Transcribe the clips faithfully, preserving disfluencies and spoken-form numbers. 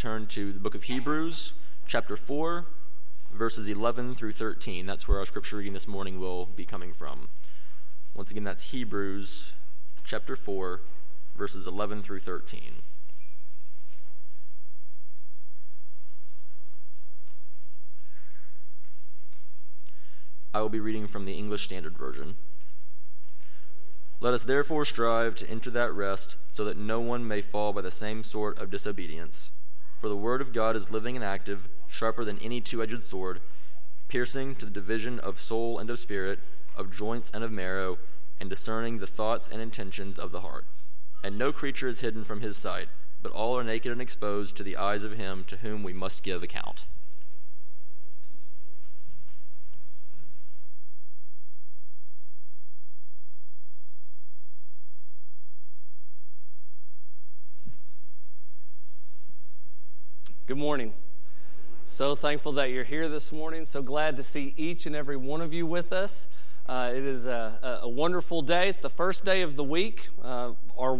turn to the book of Hebrews, chapter four, verses eleven through thirteen. That's where our scripture reading this morning will be coming from. Once again, that's Hebrews, chapter four, verses eleven through thirteen. I will be reading from the English Standard Version. Let us therefore strive to enter that rest, so that no one may fall by the same sort of disobedience. For the word of God is living and active, sharper than any two-edged sword, piercing to the division of soul and of spirit, of joints and of marrow, and discerning the thoughts and intentions of the heart. And no creature is hidden from his sight, but all are naked and exposed to the eyes of him to whom we must give account. Good morning. So thankful that you're here this morning. So glad to see each and every one of you with us. Uh, it is a, a wonderful day. It's the first day of the week. Uh, our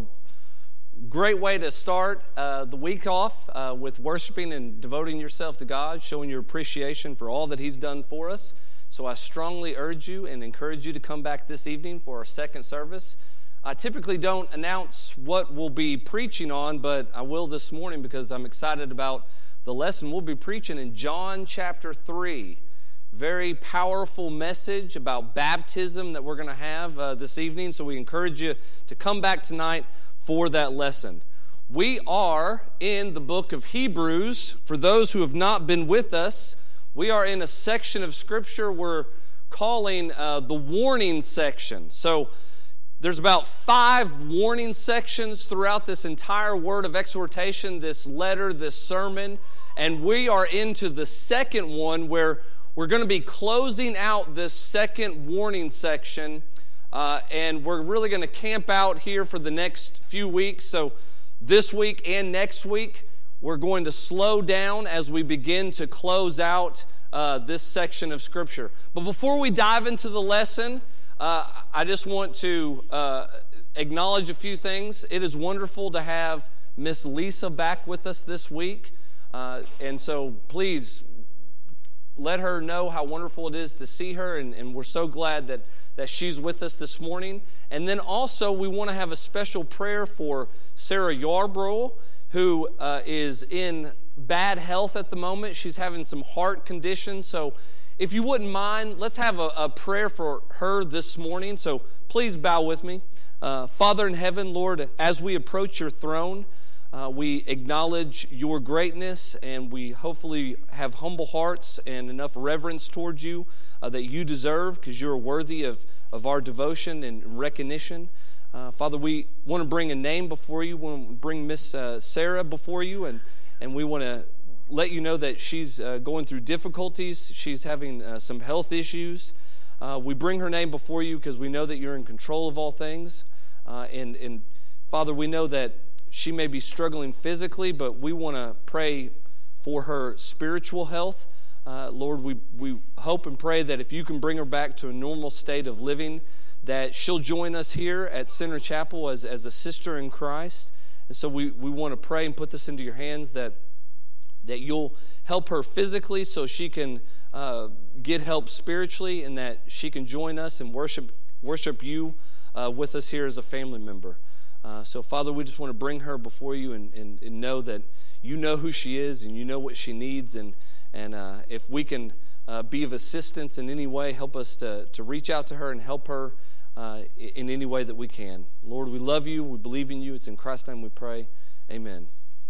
great way to start uh, the week off uh, with worshiping and devoting yourself to God, showing your appreciation for all that He's done for us. So I strongly urge you and encourage you to come back this evening for our second service. I typically don't announce what we'll be preaching on, but I will this morning because I'm excited about the lesson. We'll be preaching in John chapter three. Very powerful message about baptism that we're going to have uh, this evening, so we encourage you to come back tonight for that lesson. We are in the book of Hebrews. For those who have not been with us, we are in a section of Scripture we're calling uh, the warning section. So there's about five warning sections throughout this entire word of exhortation, this letter, this sermon, and we are into the second one where we're going to be closing out this second warning section, uh, and we're really going to camp out here for the next few weeks. So this week and next week, we're going to slow down as we begin to close out uh, this section of Scripture. But before we dive into the lesson, Uh, I just want to uh, acknowledge a few things. It is wonderful to have Miss Lisa back with us this week. Uh, and so please let her know how wonderful it is to see her. And, and we're so glad that, that she's with us this morning. And then also we want to have a special prayer for Sarah Yarbrough, who uh, is in bad health at the moment. She's having some heart conditions. So if you wouldn't mind, let's have a, a prayer for her this morning. So please bow with me. Uh, Father in heaven, Lord, as we approach your throne, uh, we acknowledge your greatness, and we hopefully have humble hearts and enough reverence towards you uh, that you deserve, because you're worthy of, of our devotion and recognition. Uh, Father, we want to bring a name before you. We want to bring Miss uh, Sarah before you, and, and we want to let you know that she's uh, going through difficulties. She's having uh, some health issues. Uh, we bring her name before you because we know that you're in control of all things. Uh, and, and Father, we know that she may be struggling physically, but we want to pray for her spiritual health. Uh, Lord, we, we hope and pray that if you can bring her back to a normal state of living, that she'll join us here at Center Chapel as, as a sister in Christ. And so we, we want to pray and put this into your hands, that that you'll help her physically so she can uh, get help spiritually, and that she can join us and worship worship you uh, with us here as a family member. Uh, so, Father, we just want to bring her before you and, and, and know that you know who she is and you know what she needs. And, and uh, if we can uh, be of assistance in any way, help us to, to reach out to her and help her uh, in any way that we can. Lord, we love you. We believe in you. It's in Christ's name we pray. Amen.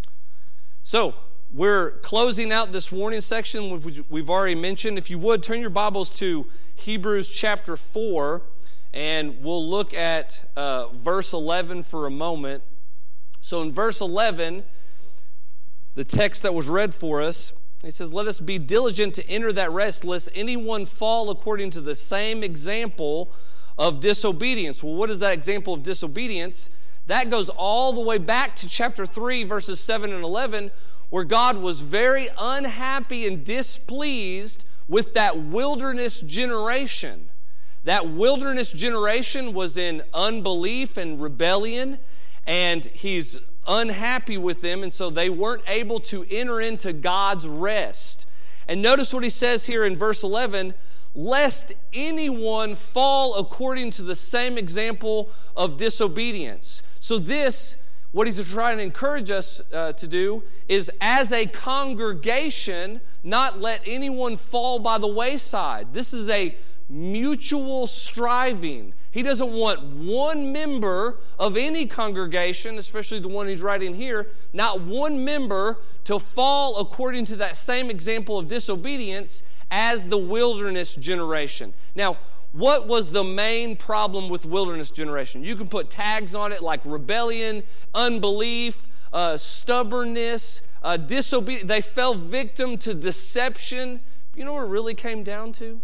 So, we're closing out this warning section, which we've already mentioned. If you would, turn your Bibles to Hebrews chapter four, and we'll look at uh, verse eleven for a moment. So in verse eleven, the text that was read for us, it says, "Let us be diligent to enter that rest, lest anyone fall according to the same example of disobedience." Well, what is that example of disobedience? That goes all the way back to chapter three, verses seven and eleven, where God was very unhappy and displeased with that wilderness generation. That wilderness generation was in unbelief and rebellion, and he's unhappy with them, and so they weren't able to enter into God's rest. And notice what he says here in verse eleven, lest anyone fall according to the same example of disobedience. So this, what he's trying to encourage us uh, to do, is as a congregation, not let anyone fall by the wayside. This is a mutual striving. He doesn't want one member of any congregation, especially the one he's writing here, not one member to fall according to that same example of disobedience as the wilderness generation. Now, what was the main problem with wilderness generation? You can put tags on it like rebellion, unbelief, uh, stubbornness, uh, disobedience. They fell victim to deception. You know what it really came down to?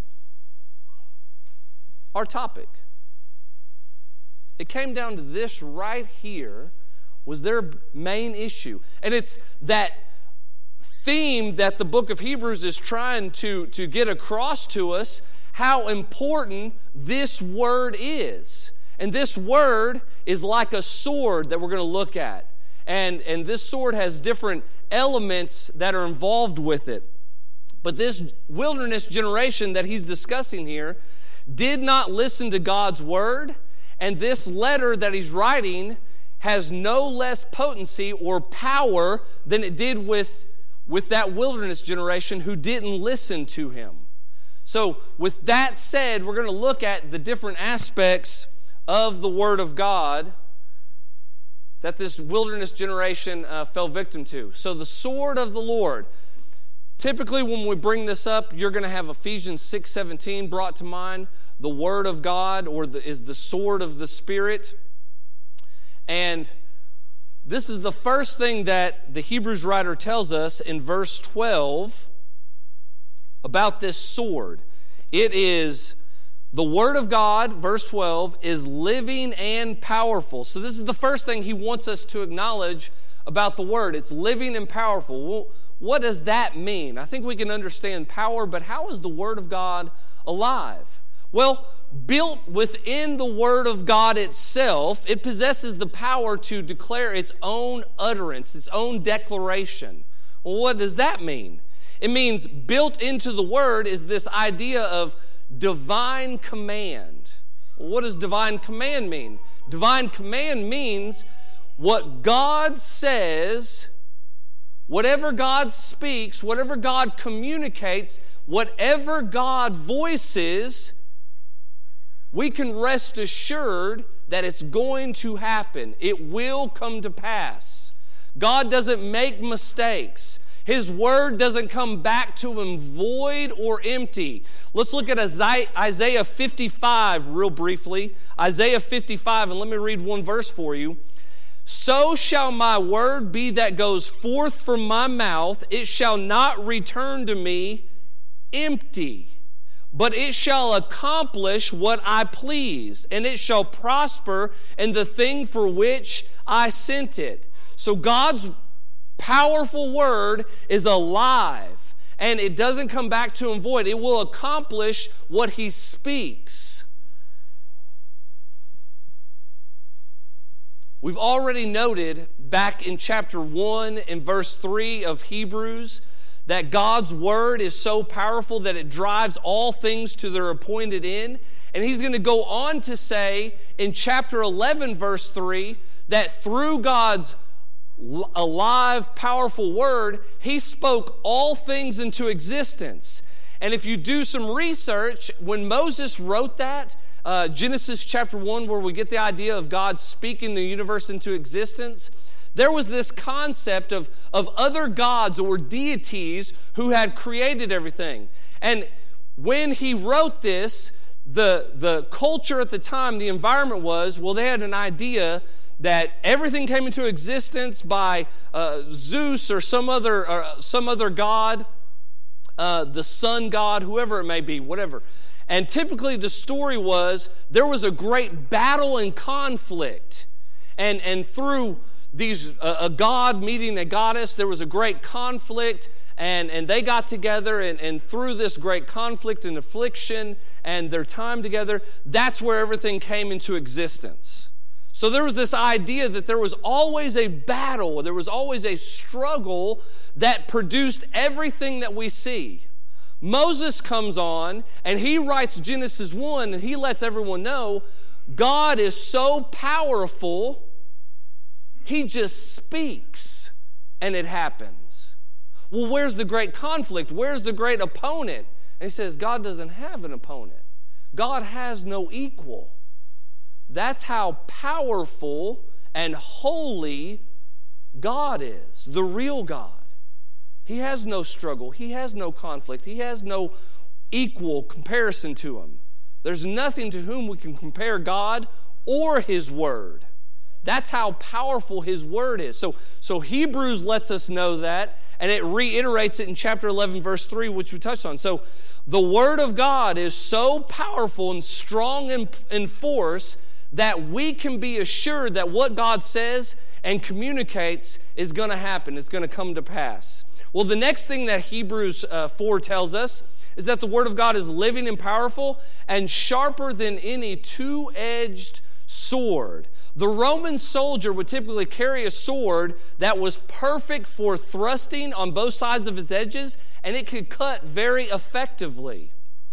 Our topic. It came down to this right here was their main issue. And it's that theme that the book of Hebrews is trying to, to get across to us, how important this word is. And this word is like a sword that we're going to look at. And, and this sword has different elements that are involved with it. But this wilderness generation that he's discussing here did not listen to God's word, and this letter that he's writing has no less potency or power than it did with, with that wilderness generation who didn't listen to him. So with that said, we're going to look at the different aspects of the Word of God that this wilderness generation uh, fell victim to. So the sword of the Lord. Typically when we bring this up, you're going to have Ephesians six seventeen brought to mind. The Word of God or the, is the sword of the Spirit. And this is the first thing that the Hebrews writer tells us in verse twelve about this sword. It is the Word of God, verse twelve, is living and powerful. So this is the first thing he wants us to acknowledge about the Word. It's living and powerful. Well, what does that mean? I think we can understand power, but how is the Word of God alive? Well, built within the Word of God itself, it possesses the power to declare its own utterance, its own declaration. Well, what does that mean? It means built into the Word is this idea of divine command. Well, what does divine command mean? Divine command means what God says, whatever God speaks, whatever God communicates, whatever God voices, we can rest assured that it's going to happen. It will come to pass. God doesn't make mistakes. His word doesn't come back to him void or empty. Let's look at Isaiah fifty-five real briefly. Isaiah fifty-five, and let me read one verse for you. So shall my word be that goes forth from my mouth. It shall not return to me empty, but it shall accomplish what I please, and it shall prosper in the thing for which I sent it. So God's powerful word is alive, and it doesn't come back to him void. It will accomplish what he speaks. We've already noted back in chapter one and verse three of Hebrews that God's word is so powerful that it drives all things to their appointed end. And he's going to go on to say in chapter eleven, verse three, that through God's alive, powerful word, he spoke all things into existence. And if you do some research, when Moses wrote that, uh, Genesis chapter one, where we get the idea of God speaking the universe into existence, there was this concept of, of other gods or deities who had created everything. And when he wrote this, the, the culture at the time, the environment was, well, they had an idea that everything came into existence by uh, Zeus or some other or some other god, uh, the sun god, whoever it may be, whatever. And typically the story was there was a great battle and conflict, and and through these uh, a god meeting a goddess, there was a great conflict, and and they got together, and and through this great conflict and affliction and their time together, that's where everything came into existence. So there was this idea that there was always a battle, there was always a struggle that produced everything that we see. Moses comes on and he writes Genesis one and he lets everyone know God is so powerful, he just speaks and it happens. Well, where's the great conflict? Where's the great opponent? And he says, God doesn't have an opponent. God has no equal. That's how powerful and holy God is, the real God. He has no struggle. He has no conflict. He has no equal comparison to him. There's nothing to whom we can compare God or his word. That's how powerful his word is. So, so Hebrews lets us know that, and it reiterates it in chapter eleven, verse three, which we touched on. So the word of God is so powerful and strong in, in force that we can be assured that what God says and communicates is going to happen. It's going to come to pass. Well, the next thing that Hebrews uh, four tells us is that the Word of God is living and powerful and sharper than any two-edged sword. The Roman soldier would typically carry a sword that was perfect for thrusting on both sides of its edges, and it could cut very effectively.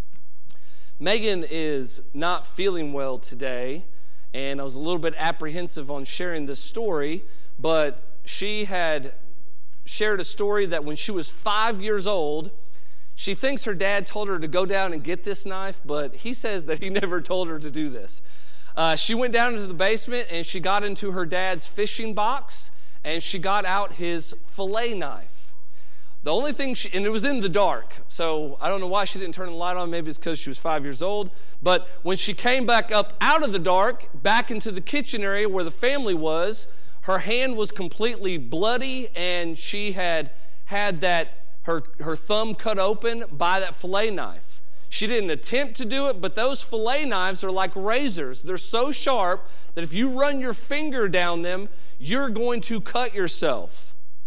Megan is not feeling well today, and I was a little bit apprehensive on sharing this story, but she had shared a story that when she was five years old, she thinks her dad told her to go down and get this knife, but he says that he never told her to do this. Uh, she went down into the basement and she got into her dad's fishing box and she got out his fillet knife. The only thing she, and it was in the dark, so I don't know why she didn't turn the light on. Maybe it's because she was five years old. But when she came back up out of the dark, back into the kitchen area where the family was, her hand was completely bloody and she had had that her, her thumb cut open by that fillet knife. She didn't attempt to do it, but those fillet knives are like razors. They're so sharp that if you run your finger down them, you're going to cut yourself.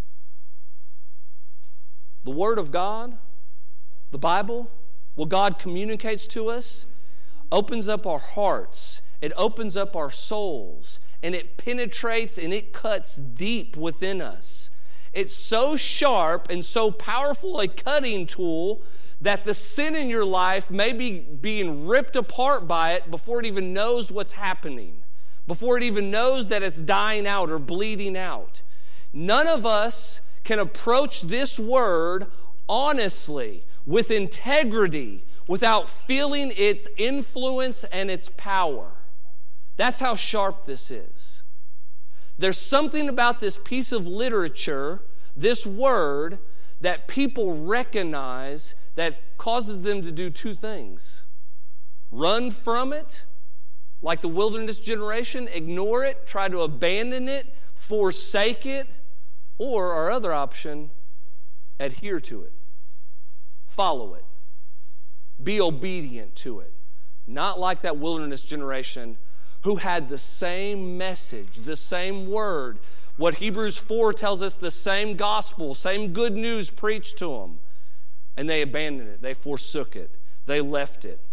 The Word of God, the Bible, what God communicates to us, opens up our hearts. It opens up our souls. And it penetrates and it cuts deep within us. It's so sharp and so powerful a cutting tool that the sin in your life may be being ripped apart by it before it even knows what's happening, before it even knows that it's dying out or bleeding out. None of us can approach this word honestly, with integrity, without feeling its influence and its power. That's how sharp this is. There's something about this piece of literature, this word, that people recognize that causes them to do two things. Run from it, like the wilderness generation, ignore it, try to abandon it, forsake it, or our other option, adhere to it. Follow it. Be obedient to it. Not like that wilderness generation who had the same message, the same word. What Hebrews four tells us, the same gospel, same good news preached to them. And they abandoned it. They forsook it. They left it.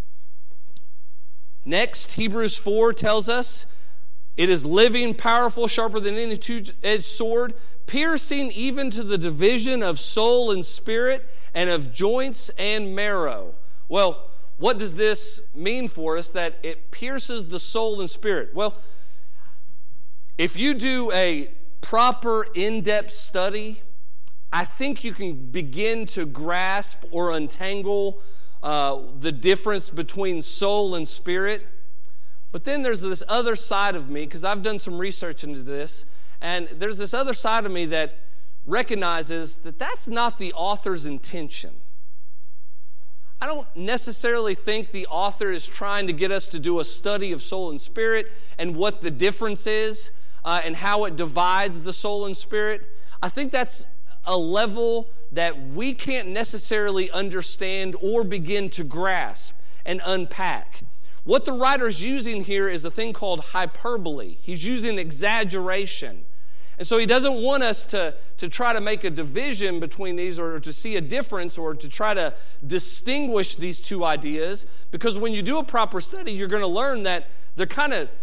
Next, Hebrews four tells us, it is living, powerful, sharper than any two-edged sword, piercing even to the division of soul and spirit, and of joints and marrow. Well, what does this mean for us, that it pierces the soul and spirit? Well, if you do a proper in-depth study, I think you can begin to grasp or untangle uh, the difference between soul and spirit. But then there's this other side of me, because I've done some research into this, and there's this other side of me that recognizes that that's not the author's intention. I don't necessarily think the author is trying to get us to do a study of soul and spirit and what the difference is uh, and how it divides the soul and spirit. I think that's a level that we can't necessarily understand or begin to grasp and unpack. What the writer's using here is a thing called hyperbole. He's using exaggeration. And so he doesn't want us to, to try to make a division between these or to see a difference or to try to distinguish these two ideas, because when you do a proper study, you're going to learn that they're kind of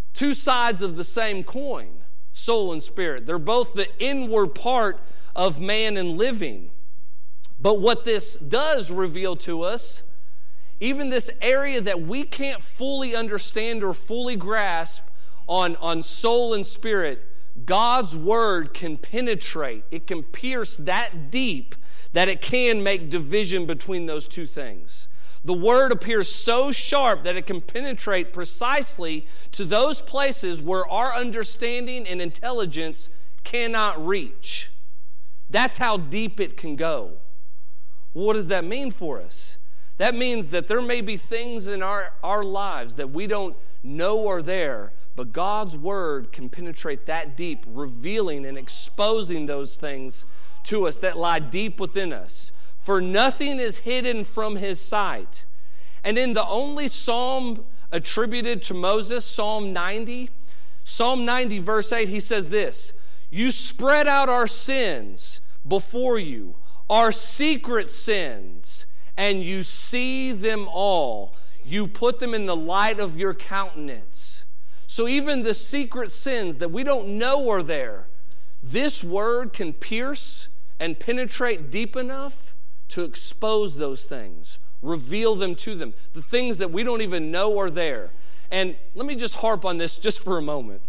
two sides of the same coin, soul and spirit. They're both the inward part of man and living. But what this does reveal to us, even this area that we can't fully understand or fully grasp on, on soul and spirit, God's word can penetrate. It can pierce that deep that it can make division between those two things. The word appears so sharp that it can penetrate precisely to those places where our understanding and intelligence cannot reach. That's how deep it can go. What does that mean for us? That means that there may be things in our, our lives that we don't know are there, but God's word can penetrate that deep, revealing and exposing those things to us that lie deep within us. For nothing is hidden from his sight. And in the only psalm attributed to Moses, Psalm ninety, Psalm ninety verse eight, he says this, "You spread out our sins before you, our secret sins, and you see them all. You put them in the light of your countenance." So even the secret sins that we don't know are there, this word can pierce and penetrate deep enough to expose those things, reveal them to them, the things that we don't even know are there. And let me just harp on this just for a moment.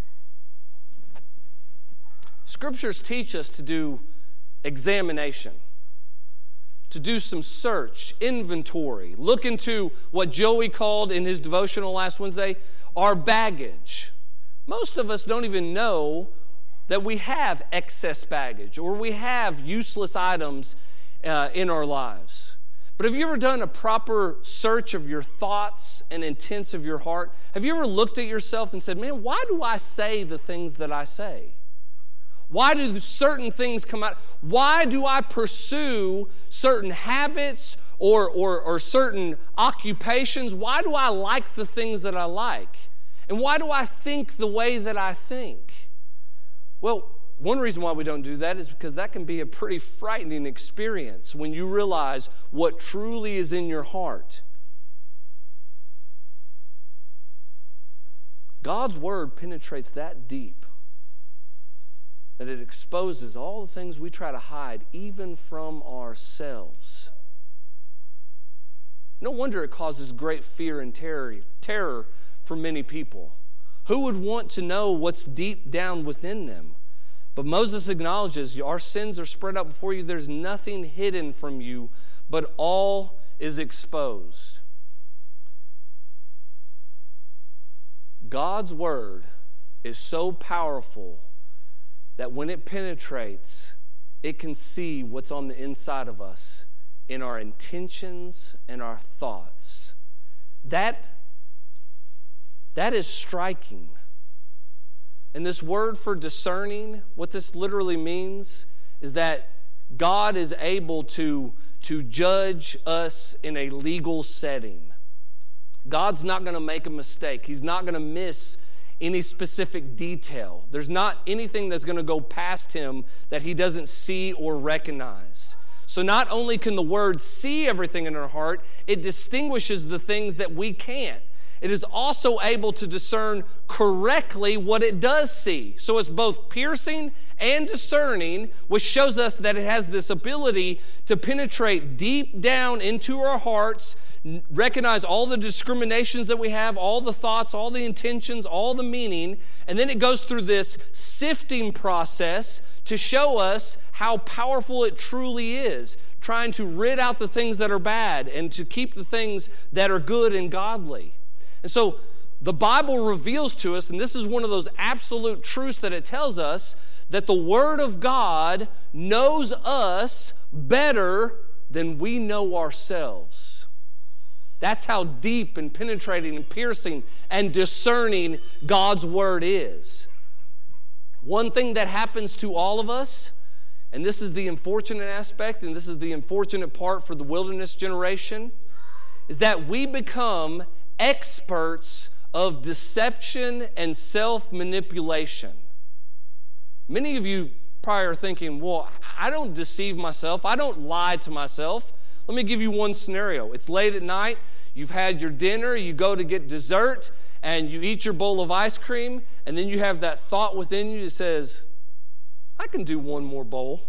Scriptures teach us to do examination, to do some search, inventory, look into what Joey called in his devotional last Wednesday, our baggage. Most of us don't even know that we have excess baggage or we have useless items uh, in our lives. But have you ever done a proper search of your thoughts and intents of your heart? Have you ever looked at yourself and said, man, why do I say the things that I say? Why do certain things come out? Why do I pursue certain habits or, or, or certain occupations? Why do I like the things that I like? And why do I think the way that I think? Well, one reason why we don't do that is because that can be a pretty frightening experience when you realize what truly is in your heart. God's word penetrates that deep that it exposes all the things we try to hide, even from ourselves. No wonder it causes great fear and terror, terror for many people. Who would want to know what's deep down within them? But Moses acknowledges, our sins are spread out before you. There's nothing hidden from you, but all is exposed. God's word is so powerful that when it penetrates, it can see what's on the inside of us in our intentions and our thoughts. That, that is striking. And this word for discerning, what this literally means is that God is able to, to judge us in a legal setting. God's not going to make a mistake. He's not going to miss any specific detail. There's not anything that's going to go past him that he doesn't see or recognize. So not only can the word see everything in our heart, it distinguishes the things that we can't. It is also able to discern correctly what it does see. So it's both piercing and discerning, which shows us that it has this ability to penetrate deep down into our hearts, recognize all the discriminations that we have, all the thoughts, all the intentions, all the meaning, and then it goes through this sifting process to show us how powerful it truly is, trying to rid out the things that are bad and to keep the things that are good and godly. And so the Bible reveals to us, and this is one of those absolute truths that it tells us, that the Word of God knows us better than we know ourselves. That's how deep and penetrating and piercing and discerning God's Word is. One thing that happens to all of us, and this is the unfortunate aspect, and this is the unfortunate part for the wilderness generation, is that we become experts of deception and self-manipulation. Many of you probably are thinking, well, I don't deceive myself. I don't lie to myself. Let me give you one scenario. It's late at night. You've had your dinner. You go to get dessert. and you eat your bowl of ice cream, and then you have that thought within you that says, I can do one more bowl.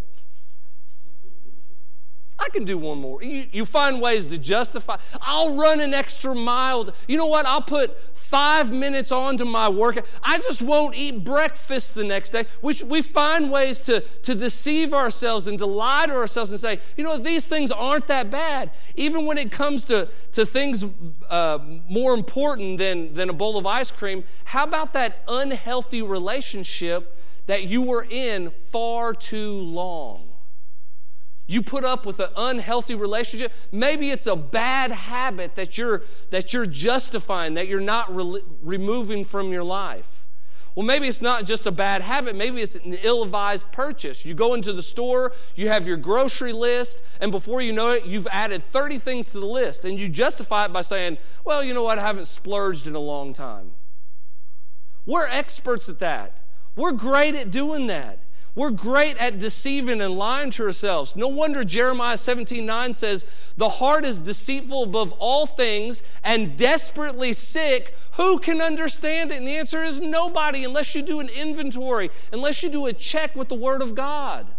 I can do one more. You, you find ways to justify. I'll run an extra mile. You know what? I'll put five minutes onto my workout. I just won't eat breakfast the next day. We, we find ways to, to deceive ourselves and to lie to ourselves and say, you know, these things aren't that bad. Even when it comes to, to things uh, more important than, than a bowl of ice cream, how about that unhealthy relationship that you were in far too long? You put up with an unhealthy relationship. Maybe it's a bad habit that you're that you're justifying, that you're not re- removing from your life. Well, maybe it's not just a bad habit. Maybe it's an ill-advised purchase. You go into the store, you have your grocery list, and before you know it, you've added thirty things to the list, and you justify it by saying, well, you know what, I haven't splurged in a long time. We're experts at that. We're great at doing that. We're great at deceiving and lying to ourselves. No wonder Jeremiah seventeen nine says, the heart is deceitful above all things and desperately sick. Who can understand it? And the answer is nobody, unless you do an inventory, unless you do a check with the Word of God.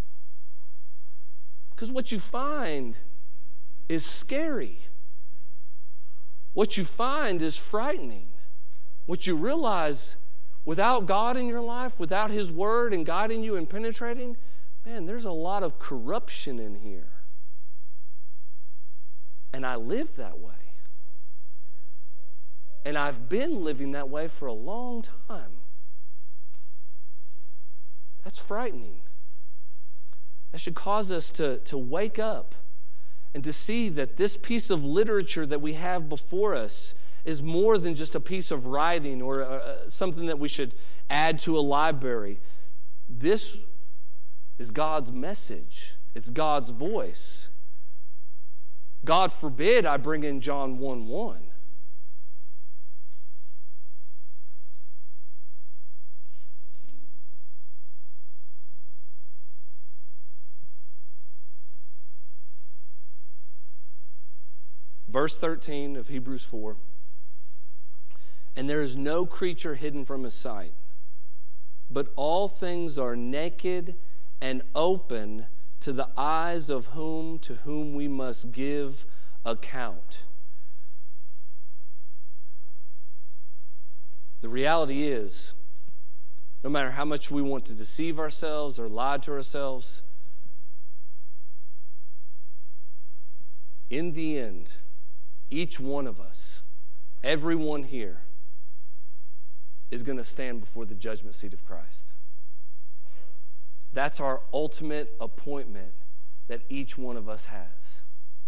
Because what you find is scary. What you find is frightening. What you realize, without God in your life, without His Word and guiding you and penetrating, man, there's a lot of corruption in here. And I live that way. And I've been living that way for a long time. That's frightening. That should cause us to, to wake up and to see that this piece of literature that we have before us is more than just a piece of writing or uh, something that we should add to a library. This is God's message. It's God's voice. God forbid I bring in John one one. Verse thirteen of Hebrews four. And there is no creature hidden from His sight, but all things are naked and open to the eyes of whom to whom we must give account. The reality is, no matter how much we want to deceive ourselves or lie to ourselves, in the end, each one of us, everyone here, is going to stand before the judgment seat of Christ. That's our ultimate appointment that each one of us has.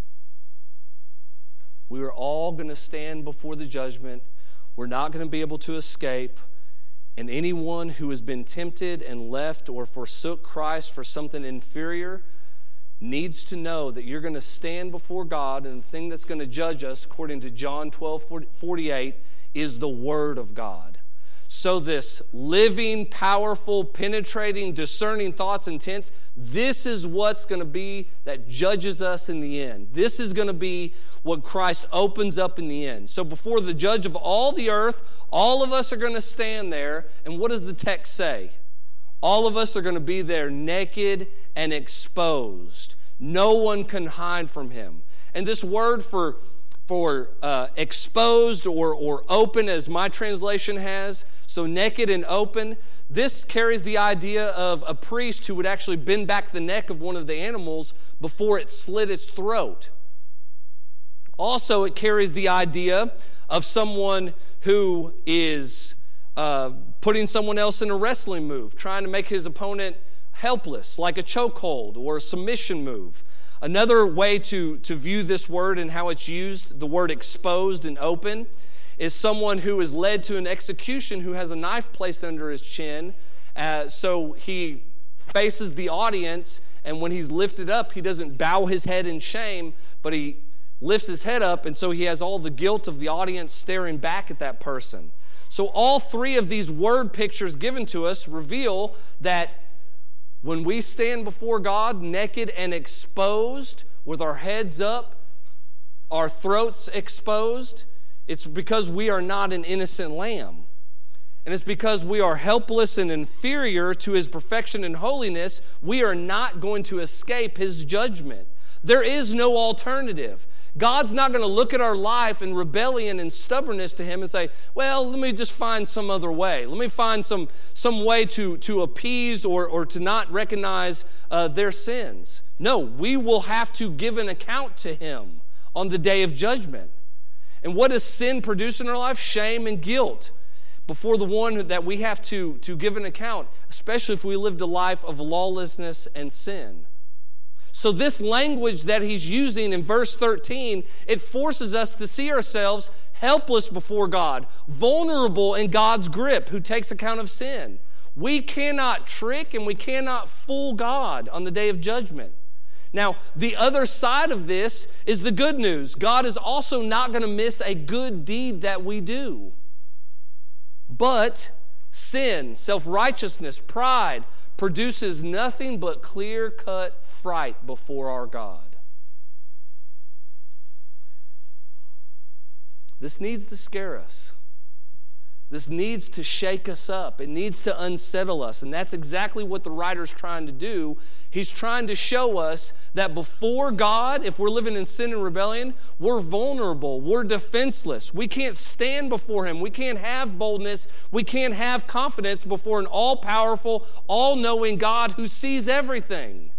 We are all going to stand before the judgment. We're not going to be able to escape. And anyone who has been tempted and left or forsook Christ for something inferior needs to know that you're going to stand before God, and the thing that's going to judge us, according to John twelve forty-eight, is the Word of God. So this living, powerful, penetrating, discerning thoughts and intents, this is what's going to be that judges us in the end. This is going to be what Christ opens up in the end. So before the judge of all the earth, all of us are going to stand there. And what does the text say? All of us are going to be there naked and exposed. No one can hide from Him. And this word for for uh, exposed or, or open, as my translation has, so naked and open, this carries the idea of a priest who would actually bend back the neck of one of the animals before it slit its throat. Also, it carries the idea of someone who is uh, putting someone else in a wrestling move, trying to make his opponent helpless, like a chokehold or a submission move. Another way to, to view this word and how it's used, the word exposed and open, is someone who is led to an execution who has a knife placed under his chin. Uh, so he faces the audience, and when he's lifted up, he doesn't bow his head in shame, but he lifts his head up, and so he has all the guilt of the audience staring back at that person. So all three of these word pictures given to us reveal that when we stand before God naked and exposed, with our heads up, our throats exposed, It's because we are not an innocent lamb. And it's because we are helpless and inferior to His perfection and holiness, we are not going to escape His judgment. There is no alternative. God's not going to look at our life in rebellion and stubbornness to Him and say, well, let me just find some other way. Let me find some, some way to, to appease or, or to not recognize uh, their sins. No, we will have to give an account to Him on the day of judgment. And what does sin produce in our life? Shame and guilt before the one that we have to, to give an account, especially if we lived a life of lawlessness and sin. So this language that he's using in verse thirteen, it forces us to see ourselves helpless before God, vulnerable in God's grip, who takes account of sin. We cannot trick and we cannot fool God on the day of judgment. Now, the other side of this is the good news. God is also not going to miss a good deed that we do. But sin, self-righteousness, pride produces nothing but clear-cut fright before our God. This needs to scare us. This needs to shake us up. It needs to unsettle us. And that's exactly what the writer's trying to do. He's trying to show us that before God, if we're living in sin and rebellion, we're vulnerable. We're defenseless. We can't stand before Him. We can't have boldness. We can't have confidence before an all-powerful, all-knowing God who sees everything.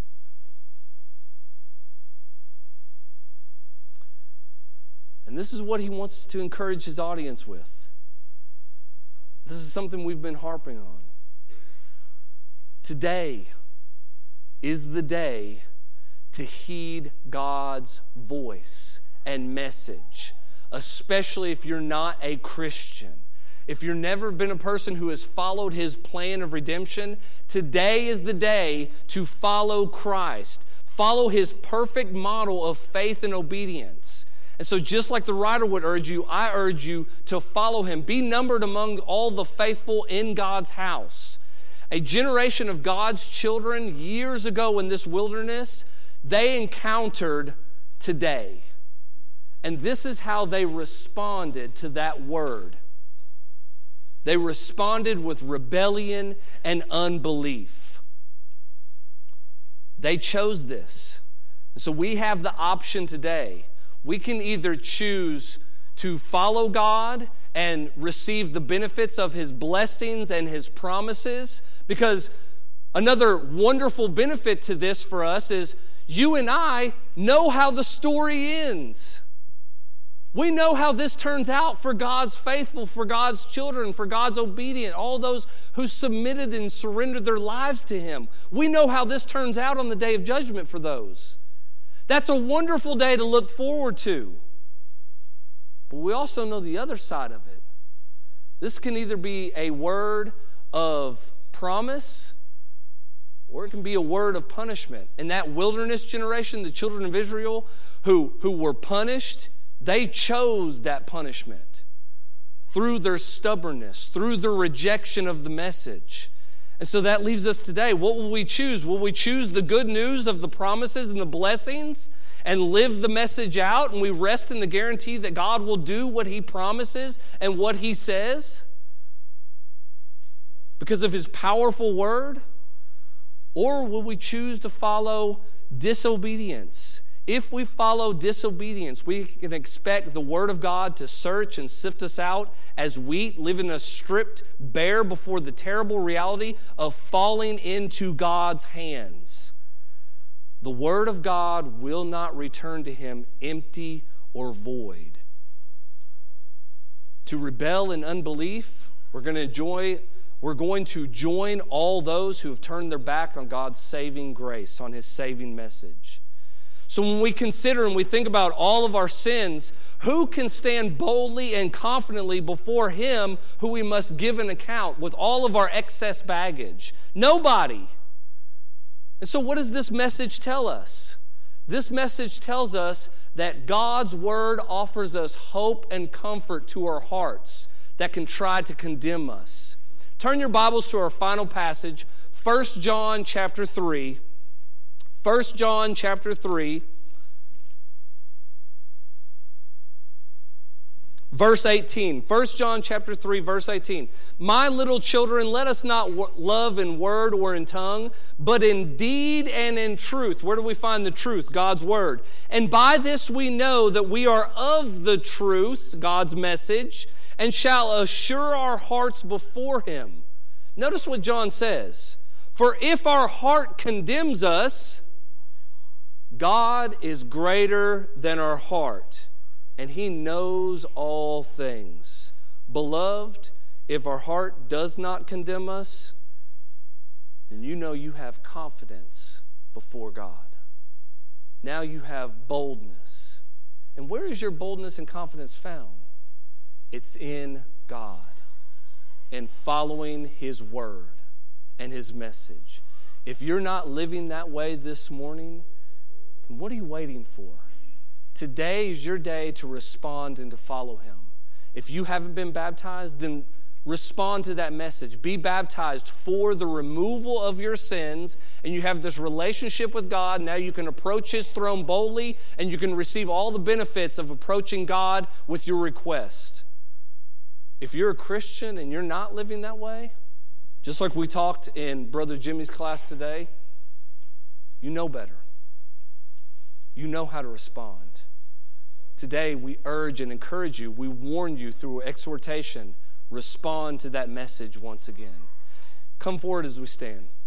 And this is what He wants to encourage His audience with. This is something we've been harping on. Today is the day to heed God's voice and message, especially if you're not a Christian. If you've never been a person who has followed His plan of redemption, today is the day to follow Christ. Follow His perfect model of faith and obedience. And so just like the writer would urge you, I urge you to follow Him. Be numbered among all the faithful in God's house. A generation of God's children years ago in this wilderness, they encountered today. And this is how they responded to that word. They responded with rebellion and unbelief. They chose this. And so we have the option today. We can either choose to follow God and receive the benefits of His blessings and His promises, because another wonderful benefit to this for us is you and I know how the story ends. We know how this turns out for God's faithful, for God's children, for God's obedient, all those who submitted and surrendered their lives to Him. We know how this turns out on the day of judgment for those. That's a wonderful day to look forward to. But we also know the other side of it. This can either be a word of promise or it can be a word of punishment. In that wilderness generation, the children of Israel who, who were punished, they chose that punishment through their stubbornness, through their rejection of the message. And so that leaves us today. What will we choose? Will we choose the good news of the promises and the blessings and live the message out, and we rest in the guarantee that God will do what He promises and what He says because of His powerful word? Or will we choose to follow disobedience? If we follow disobedience, we can expect the Word of God to search and sift us out as wheat, living us stripped bare before the terrible reality of falling into God's hands. The Word of God will not return to Him empty or void. To rebel in unbelief, we're going to enjoy, we're going to join all those who have turned their back on God's saving grace, on His saving message. So when we consider and we think about all of our sins, who can stand boldly and confidently before Him who we must give an account with all of our excess baggage? Nobody. And so what does this message tell us? This message tells us that God's Word offers us hope and comfort to our hearts that can try to condemn us. Turn your Bibles to our final passage, First John chapter three. First John chapter three, Verse eighteen, First John chapter three, verse eighteen. My little children, let us not w- love in word or in tongue, but in deed and in truth. Where do we find the truth? God's word. And by this we know that we are of the truth, God's message, and shall assure our hearts before him. Notice what John says. For if our heart condemns us, God is greater than our heart, and he knows all things. Beloved, if our heart does not condemn us, then you know you have confidence before God. Now you have boldness. And where is your boldness and confidence found? It's in God and following his word and his message. If you're not living that way this morning, then what are you waiting for? Today is your day to respond and to follow him. If you haven't been baptized, then respond to that message. Be baptized for the removal of your sins, and you have this relationship with God. Now you can approach his throne boldly, and you can receive all the benefits of approaching God with your request. If you're a Christian and you're not living that way, just like we talked in Brother Jimmy's class today, you know better. You know how to respond. Today, we urge and encourage you, we warn you through exhortation, respond to that message once again. Come forward as we stand.